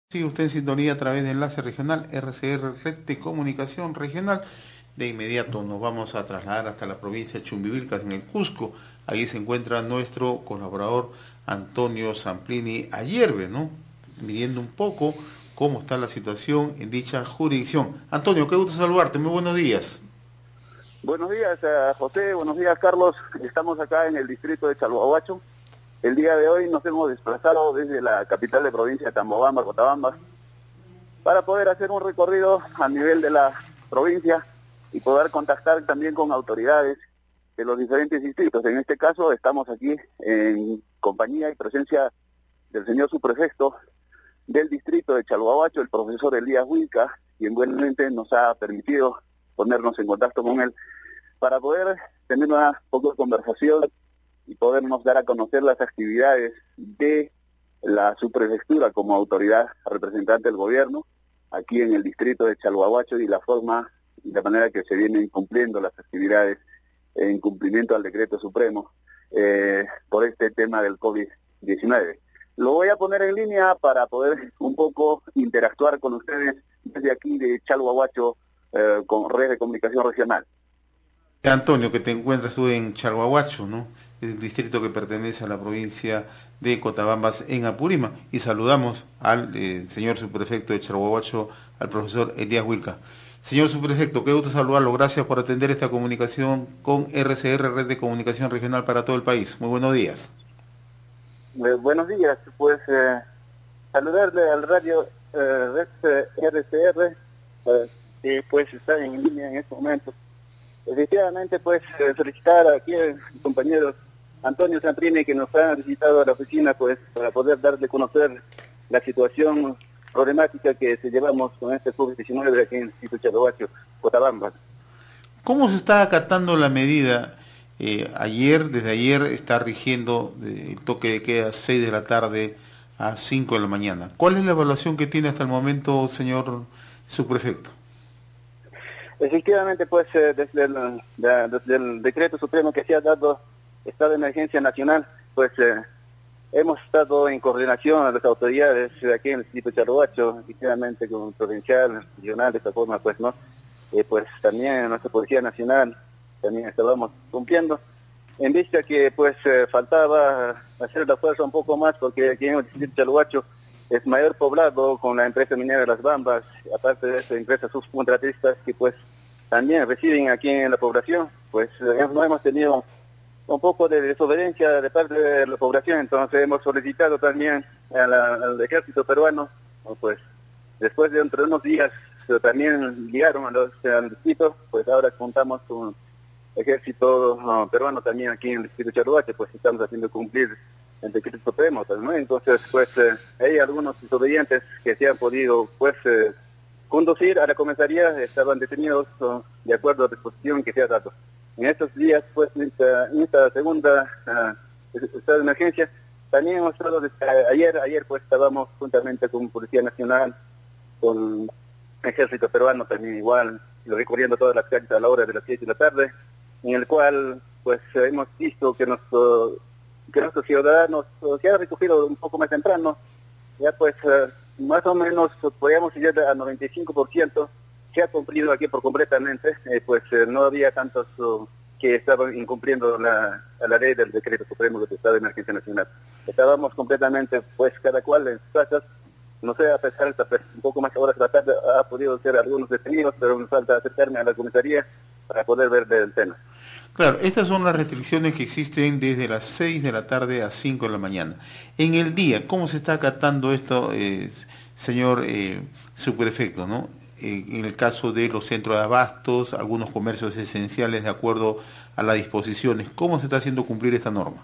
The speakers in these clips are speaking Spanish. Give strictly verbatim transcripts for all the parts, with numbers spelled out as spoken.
Sigue usted en sintonía a través de Enlace Regional, R C R, Red de Comunicación Regional. De inmediato nos vamos a trasladar hasta la provincia de Chumbivilcas, en el Cusco. Allí se encuentra nuestro colaborador Antonio Zamplini Ayerbe, ¿no? Midiendo un poco cómo está la situación en dicha jurisdicción. Antonio, qué gusto saludarte, muy buenos días. Buenos días, uh, José, buenos días, Carlos. Estamos acá en el distrito de Chalhuahuacho. El día de hoy nos hemos desplazado desde la capital de provincia de Tambobamba, Cotabamba, para poder hacer un recorrido a nivel de la provincia y poder contactar también con autoridades de los diferentes distritos. En este caso estamos aquí en compañía y presencia del señor subprefecto del distrito de Chalhuahuacho, el profesor Elías Huilca, quien buenamente nos ha permitido ponernos en contacto con él para poder tener una poco de conversación y podernos dar a conocer las actividades de la subprefectura como autoridad representante del gobierno aquí en el distrito de Chalhuahuacho y la forma y la manera que se vienen cumpliendo las actividades en cumplimiento al decreto supremo eh, por este tema del COVID diecinueve. Lo voy a poner en línea para poder un poco interactuar con ustedes desde aquí de Chalhuahuacho eh, con Red de Comunicación Regional. Antonio, que te encuentras tú en Chalhuahuacho, ¿no? Es el distrito que pertenece a la provincia de Cotabambas en Apurima. Y saludamos al eh, señor subprefecto de Chalhuahuacho, al profesor Elías Huilca. Señor subprefecto, qué gusto saludarlo. Gracias por atender esta comunicación con R C R, Red de Comunicación Regional para todo el país. Muy buenos días. Eh, buenos días, pues eh, saludarle al radio eh, Red eh, R C R, eh, que pues está en línea en estos momentos. Efectivamente, pues eh, solicitar aquí al compañero Antonio Zamprini, que nos ha visitado a la oficina, pues para poder darle a conocer la situación problemática que se llevamos con este COVID diecinueve aquí en el distrito de Chalhuahuacho, Cotabamba. ¿Cómo se está acatando la medida? Eh, ayer, desde ayer, está rigiendo eh, el toque de queda seis de la tarde a cinco de la mañana. ¿Cuál es la evaluación que tiene hasta el momento, señor subprefecto? Efectivamente, pues eh, desde, el, la, desde el decreto supremo que se ha dado estado de emergencia nacional, pues eh, hemos estado en coordinación a las autoridades aquí en el distrito de Chalhuahuacho, efectivamente con el provincial, regional, de esta forma, pues no, eh, pues también nuestra Policía Nacional también estábamos cumpliendo, en vista que pues eh, faltaba hacer la fuerza un poco más, porque aquí en el distrito de Chalhuahuacho es mayor poblado con la empresa minera de Las Bambas, aparte de estas empresas subcontratistas que pues también residen aquí en la población, pues eh, no hemos tenido un poco de desobediencia de parte de la población, entonces hemos solicitado también a la, al ejército peruano, pues después de entre unos días eh, también guiaron a los, al distrito, pues ahora contamos con ejército uh, peruano también aquí en el distrito de Chalhuahuacho, pues estamos haciendo cumplir el decreto supremo, ¿no? Entonces pues eh, hay algunos desobedientes que se han podido pues eh, conducir a la comisaría, estaban detenidos uh, de acuerdo a la disposición que se ha dado. En estos días, pues, en esta, en esta segunda uh, estado de emergencia, también hemos estado desde ayer, ayer pues estábamos juntamente con Policía Nacional, con Ejército Peruano también igual, recorriendo todas las calles a la hora de las siete de la tarde, en el cual pues hemos visto que, nuestro, que nuestros ciudadanos uh, se han recogido un poco más temprano, ya pues uh, más o menos podríamos llegar a noventa y cinco por ciento, se ha cumplido aquí por completamente, eh, pues eh, no había tantos uh, que estaban incumpliendo la, la ley del decreto supremo de estado de emergencia nacional. Estábamos completamente, pues cada cual en sus casas, no sé, a pesar de un poco más horas de la tarde, ha podido ser algunos detenidos, pero me falta acercarme a la comisaría para poder ver del tema. Claro, estas son las restricciones que existen desde las seis de la tarde a cinco de la mañana. En el día, ¿cómo se está acatando esto, eh, señor eh, subprefecto, ¿no? Eh, en el caso de los centros de abastos, algunos comercios esenciales de acuerdo a las disposiciones, ¿cómo se está haciendo cumplir esta norma?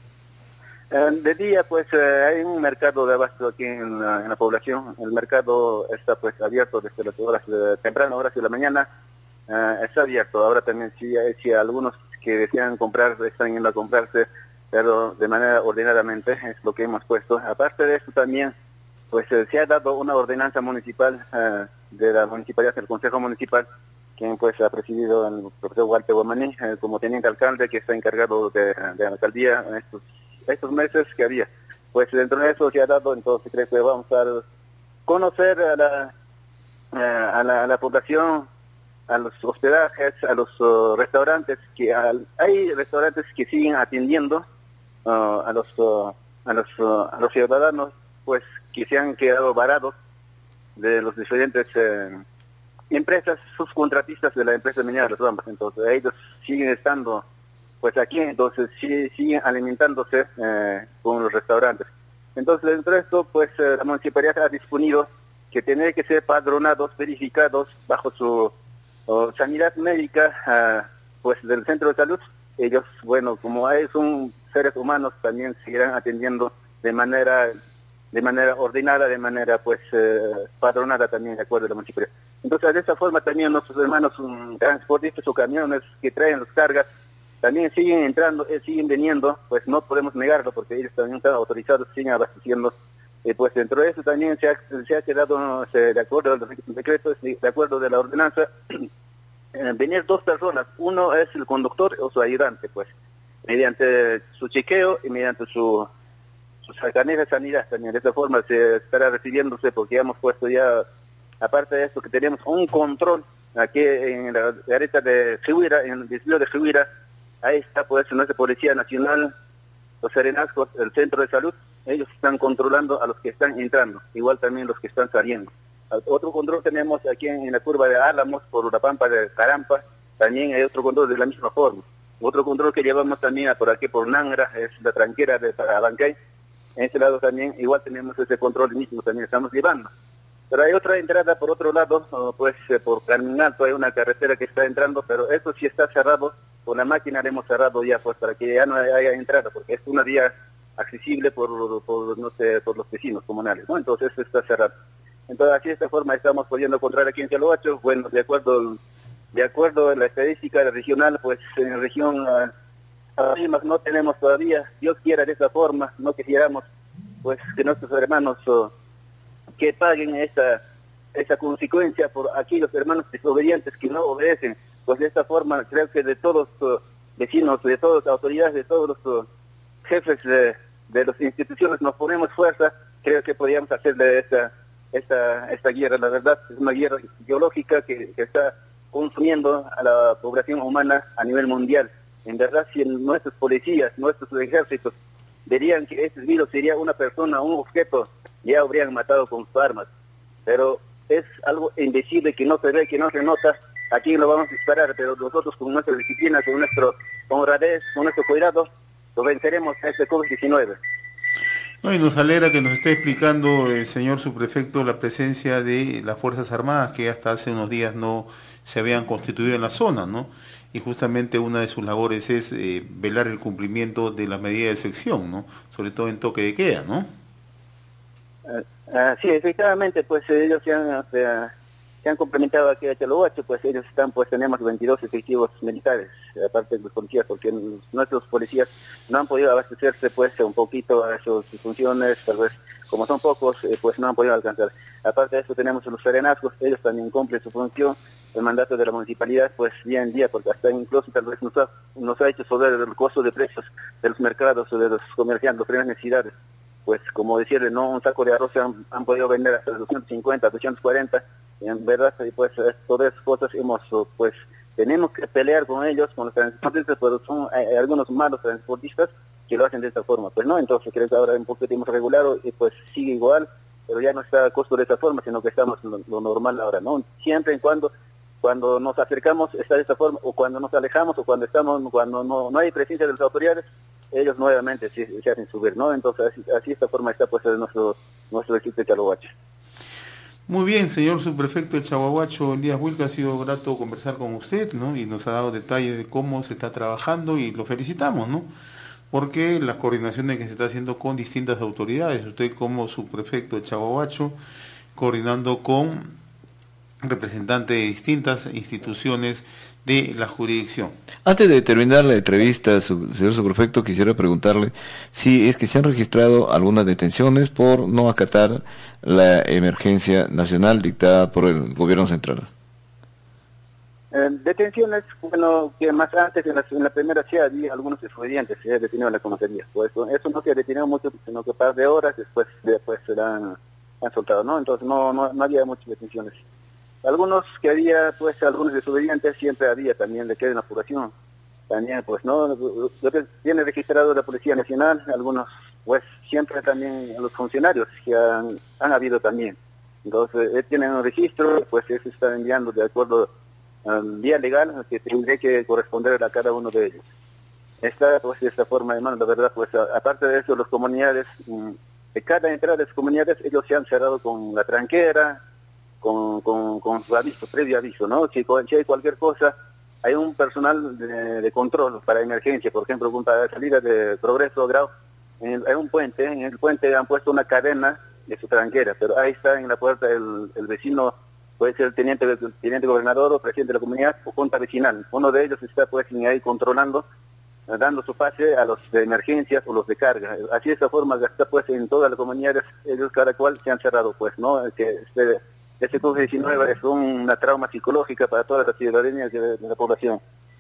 Eh, de día, pues, eh, hay un mercado de abasto aquí en la, en la población. El mercado está, pues, abierto desde las horas de, temprano, horas de la mañana. Eh, está abierto. Ahora también sí hay sí, algunos que desean comprar, están yendo a comprarse, pero de manera ordenadamente, es lo que hemos puesto. Aparte de eso también, pues, eh, se ha dado una ordenanza municipal eh, de la municipalidad, del Consejo Municipal, quien, pues, ha presidido el profesor Walter Guamaní, eh, como teniente alcalde, que está encargado de, de la alcaldía en estos estos meses que había. Pues dentro de eso se ha dado, entonces creo que vamos a estar conocer a la, a la, a la población, a los hospedajes, a los uh, restaurantes, que al, hay restaurantes que siguen atendiendo uh, a los uh, a los uh, a los ciudadanos, pues que se han quedado varados de los diferentes eh, empresas subcontratistas de la empresa minera de Las Bambas. Entonces ellos siguen estando pues aquí, entonces sí, siguen alimentándose eh, con los restaurantes. Entonces dentro de esto pues eh, la municipalidad ha disponido que tienen que ser padronados, verificados bajo su uh, sanidad médica uh, pues del centro de salud. Ellos, bueno, como hay, son seres humanos, también seguirán atendiendo de manera de manera ordenada, de manera pues eh, padronada también de acuerdo a la municipalidad. Entonces de esa forma también nuestros hermanos um, transportistas o camiones que traen las cargas también siguen entrando, eh, siguen viniendo, pues no podemos negarlo porque ellos también están autorizados, siguen abasteciendo. Eh, pues dentro de eso también se ha, se ha quedado, se, de acuerdo al decreto, de acuerdo de la ordenanza, eh, venir dos personas, uno es el conductor o su ayudante, pues, mediante su chequeo y mediante su, su carnet de sanidad también. De esta forma se estará recibiéndose porque ya hemos puesto ya, aparte de esto, que tenemos un control aquí en la gareta de Jihuira, en el distrito de Jihuira. Ahí está pues nuestra Policía Nacional, los serenazgos, el centro de salud, ellos están controlando a los que están entrando, igual también los que están saliendo. Otro control tenemos aquí en, en la curva de Álamos, por la pampa de Carampa, también hay otro control de la misma forma. Otro control que llevamos también a por aquí por Nangra, es la tranquera de para Abancay. En ese lado también igual tenemos ese control mismo, también estamos llevando. Pero hay otra entrada por otro lado, pues por Carmen Alto hay una carretera que está entrando, pero eso sí está cerrado. Con la máquina le hemos cerrado ya, pues para que ya no haya entrada, porque es una vía accesible por, por no sé, por los vecinos comunales, ¿no? Entonces eso está cerrado. Entonces así de esta forma estamos pudiendo encontrar aquí en Chaloacho. Bueno, de acuerdo de acuerdo a la estadística regional, pues en la región uh, no tenemos todavía, Dios quiera de esa forma, no quisiéramos pues que nuestros hermanos uh, que paguen esa, esa consecuencia por aquí los hermanos desobedientes que no obedecen. Pues de esta forma creo que de todos los uh, vecinos, de todas las autoridades, de todos los uh, jefes de, de las instituciones nos ponemos fuerza, creo que podríamos hacerle esta, esta, esta guerra. La verdad es una guerra ideológica que, que está consumiendo a la población humana a nivel mundial. En verdad, si nuestros policías, nuestros ejércitos verían que este virus sería una persona, un objeto, ya habrían matado con sus armas. Pero es algo invisible que no se ve, que no se nota. Aquí lo vamos a esperar, pero nosotros con nuestra disciplina, con nuestro honradez, con nuestro cuidado, lo venceremos a este COVID diecinueve. No, y nos alegra que nos esté explicando el señor subprefecto la presencia de las Fuerzas Armadas que hasta hace unos días no se habían constituido en la zona, ¿no? Y justamente una de sus labores es eh, velar el cumplimiento de la medida de sección, ¿no? Sobre todo en toque de queda, ¿no? Uh, uh, sí, efectivamente, pues ellos se han... O sea, se han complementado aquí a Chaloacho, pues ellos están, pues tenemos veintidós efectivos militares, aparte de los policías, porque nuestros policías no han podido abastecerse pues un poquito a sus funciones, tal vez como son pocos, eh, pues no han podido alcanzar. Aparte de eso tenemos los serenazgos, ellos también cumplen su función, el mandato de la municipalidad pues día en día, porque hasta incluso tal vez nos ha, nos ha hecho sobre el costo de precios de los mercados o de los comerciantes, las primeras necesidades. Pues como decirle, no, un saco de arroz se han, han podido vender hasta doscientos cincuenta, doscientos cuarenta, en verdad, pues todas esas cosas hemos, pues, tenemos que pelear con ellos, con los transportistas, pero son hay, algunos malos transportistas que lo hacen de esta forma, pues no, entonces creo que ahora un poquito hemos regulado y pues sigue igual, pero ya no está a costo de esa forma, sino que estamos en lo, lo normal ahora, ¿no? Siempre y cuando, cuando nos acercamos está de esta forma, o cuando nos alejamos, o cuando estamos, cuando no, no hay presencia de las autoridades, ellos nuevamente se, se hacen subir, ¿no? Entonces así, así esta forma está pues nuestro, nuestro equipo de Chaloacho. Muy bien, señor subprefecto de Chaguahuacho, Elías Wilca, ha sido grato conversar con usted, ¿no? Y nos ha dado detalles de cómo se está trabajando y lo felicitamos, ¿no? Porque las coordinaciones que se está haciendo con distintas autoridades, usted como subprefecto de Chaguahuacho, coordinando con representantes de distintas instituciones de la jurisdicción. Antes de terminar la entrevista, su, señor subprefecto, quisiera preguntarle si es que se han registrado algunas detenciones por no acatar la emergencia nacional dictada por el gobierno central. Eh, detenciones, bueno, que más antes, en la, en la primera sí había algunos expedientes, se ha detenido en la comisaría. Pues eso no se ha detenido mucho, sino que un par de horas, después, después serán han soltado, ¿no? Entonces no, no, no había muchas detenciones. Algunos que había, pues algunos desobedientes, siempre había también de que en la población. También, pues, ¿no? Lo que tiene registrado la Policía Nacional, algunos, pues, siempre también los funcionarios que han, han habido también. Entonces, eh, tienen un registro, pues, eso está enviando de acuerdo al vía legal que tendré que corresponder a cada uno de ellos. Está, pues, de esta forma, hermano, la verdad, pues, a, aparte de eso, las comunidades, mmm, de cada entrada de las comunidades, ellos se han cerrado con la tranquera, con, con, con su aviso, previo aviso, ¿no? Si, si hay cualquier cosa, hay un personal de, de control para emergencia, por ejemplo, para salida de Progreso Grau, en, en un puente, en el puente han puesto una cadena de su tranquera, pero ahí está en la puerta el, el vecino, puede ser el teniente, el teniente gobernador o presidente de la comunidad o junta vecinal. Uno de ellos está pues ahí controlando, dando su pase a los de emergencias o los de carga. Así de esta forma está pues en todas las comunidades, ellos cada cual se han cerrado, pues, ¿no? Que este, este COVID diecinueve es una trauma psicológica para toda la ciudadanía de, de la población.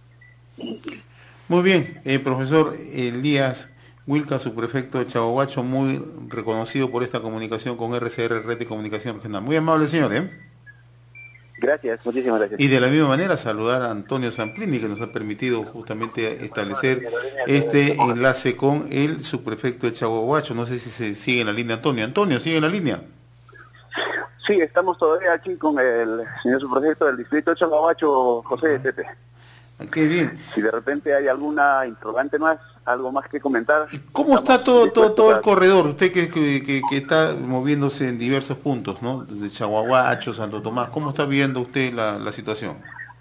Muy bien, eh, profesor Elías Huilca, subprefecto de Chaguaguacho, muy reconocido por esta comunicación con R C R, Red de Comunicación Regional. Muy amable, señor, ¿eh? Gracias, muchísimas gracias. Y de la misma manera saludar a Antonio Zamplini, que nos ha permitido justamente establecer este enlace con el subprefecto de Chaguaguacho. No sé si se sigue en la línea Antonio. Antonio, ¿sigue en la línea? Sí, estamos todavía aquí con el señor subprefecto del distrito de Chaguaguacho, José Pepe. Qué bien. Si de repente hay alguna interrogante más, algo más que comentar. ¿Cómo está todo todo todo el corredor? Usted que, que, que está moviéndose en diversos puntos, ¿no? Desde Chaguaguacho, Santo Tomás, ¿cómo está viendo usted la, la situación?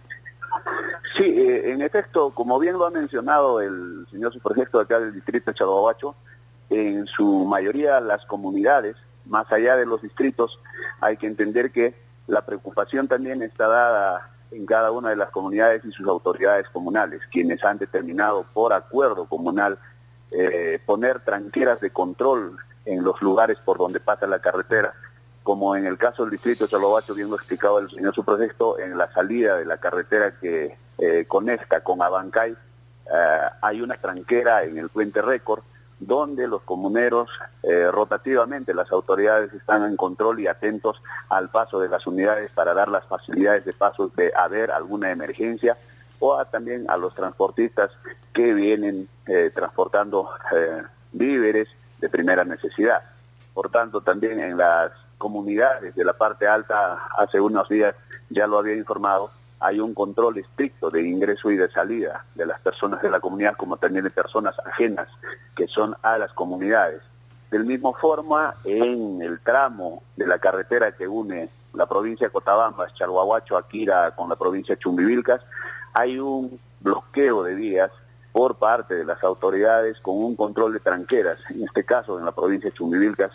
Sí, eh, en efecto, como bien lo ha mencionado el señor subprefecto acá del distrito de Chaguaguacho, en su mayoría las comunidades, más allá de los distritos, hay que entender que la preocupación también está dada en cada una de las comunidades y sus autoridades comunales, quienes han determinado por acuerdo comunal eh, poner tranqueras de control en los lugares por donde pasa la carretera, como en el caso del distrito de Chaguaguacho, bien lo explicaba el señor subprefecto, en la salida de la carretera que eh, conecta con Abancay, eh, hay una tranquera en el puente Récord, donde los comuneros eh, rotativamente, las autoridades están en control y atentos al paso de las unidades para dar las facilidades de paso de haber alguna emergencia o a, también a los transportistas que vienen eh, transportando eh, víveres de primera necesidad. Por tanto, también en las comunidades de la parte alta, hace unos días ya lo había informado, hay un control estricto de ingreso y de salida de las personas de la comunidad, como también de personas ajenas que son a las comunidades. Del mismo forma, en el tramo de la carretera que une la provincia de Cotabambas, Chaguaguacho, Akira, con la provincia de Chumbivilcas, hay un bloqueo de vías por parte de las autoridades con un control de tranqueras. En este caso, en la provincia de Chumbivilcas,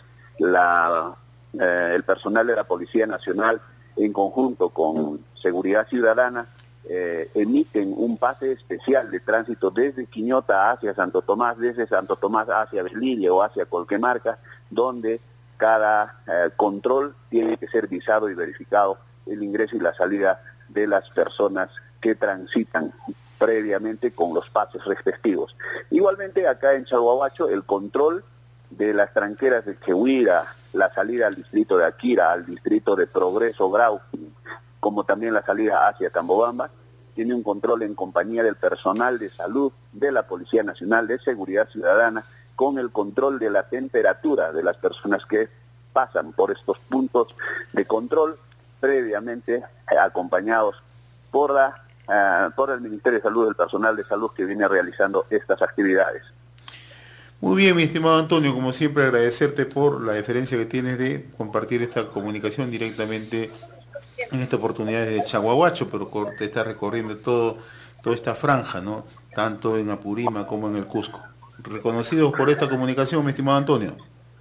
la, eh, el personal de la Policía Nacional, en conjunto con Seguridad Ciudadana, eh, emiten un pase especial de tránsito desde Quiñota hacia Santo Tomás, desde Santo Tomás hacia Belille o hacia Colquemarca, donde cada eh, control tiene que ser visado y verificado el ingreso y la salida de las personas que transitan previamente con los pases respectivos. Igualmente acá en Chaguaguacho el control de las tranqueras de Chehuira, la salida al distrito de Akira, al distrito de Progreso Grau, como también la salida hacia Tambobamba, tiene un control en compañía del personal de salud de la Policía Nacional de Seguridad Ciudadana, con el control de la temperatura de las personas que pasan por estos puntos de control, previamente eh, acompañados por, la, uh, por el Ministerio de Salud, el personal de salud que viene realizando estas actividades. Muy bien, mi estimado Antonio, como siempre agradecerte por la deferencia que tienes de compartir esta comunicación directamente en esta oportunidad de Chaguaguacho, pero te está recorriendo todo, toda esta franja, ¿no? Tanto en Apurima como en el Cusco. Reconocidos por esta comunicación, mi estimado Antonio.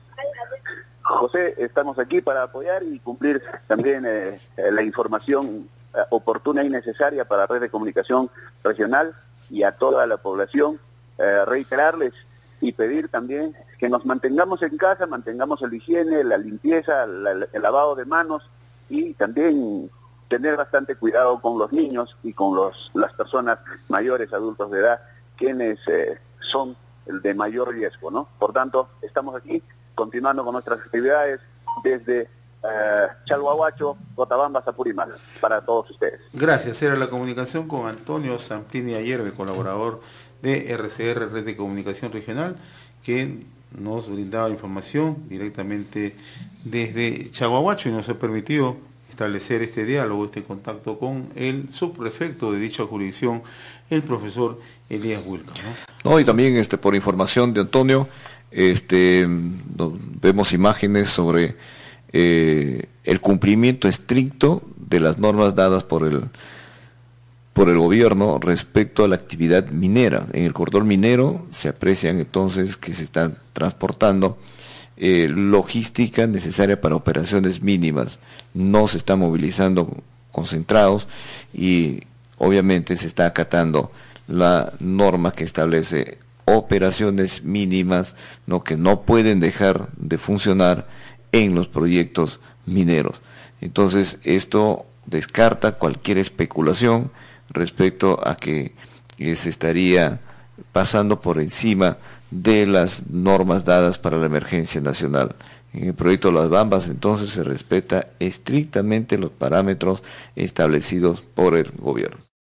José, estamos aquí para apoyar y cumplir también eh, la información eh, oportuna y necesaria para la red de comunicación regional y a toda la población. Eh, reiterarles y pedir también que nos mantengamos en casa, mantengamos la higiene, la limpieza, la, el lavado de manos y también tener bastante cuidado con los niños y con los, las personas mayores, adultos de edad, quienes eh, son el de mayor riesgo, ¿no? Por tanto, estamos aquí continuando con nuestras actividades, desde uh, Chalhuahuacho, Cotabamba, Apurímac, para todos ustedes. Gracias. Era la comunicación con Antonio Zamplini Ayerbe, colaborador de R C R, Red de Comunicación Regional, que nos brindaba información directamente desde Chalhuahuacho y nos ha permitido establecer este diálogo, este contacto con el subprefecto de dicha jurisdicción, el profesor Elías Wilca, ¿no? No, y también este por información de Antonio, este no, vemos imágenes sobre eh, el cumplimiento estricto de las normas dadas por el por el gobierno respecto a la actividad minera. En el corredor minero se aprecian entonces que se están transportando eh, logística necesaria para operaciones mínimas, no se está movilizando concentrados y obviamente se está acatando la norma que establece operaciones mínimas, no que no pueden dejar de funcionar en los proyectos mineros. Entonces esto descarta cualquier especulación respecto a que eh, se estaría pasando por encima de las normas dadas para la emergencia nacional. En el proyecto Las Bambas entonces se respeta estrictamente los parámetros establecidos por el gobierno.